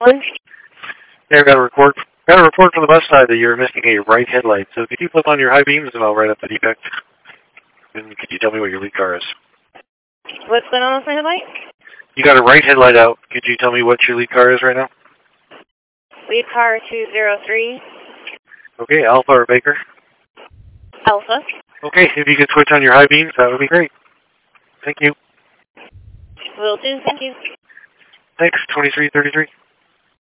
Hey, I've got a report. Got a report from the bus side that you're missing a right headlight. So could you flip on your high beams and I'll write up the defect? And could you tell me what your lead car is? What's going on with my headlight? You got a right headlight out. Could you tell me what your lead car is right now? Lead car 203. Okay, Alpha or Baker? Alpha. Okay, if you could switch on your high beams, that would be great. Thank you. Will do, thank you. Thanks, 2333.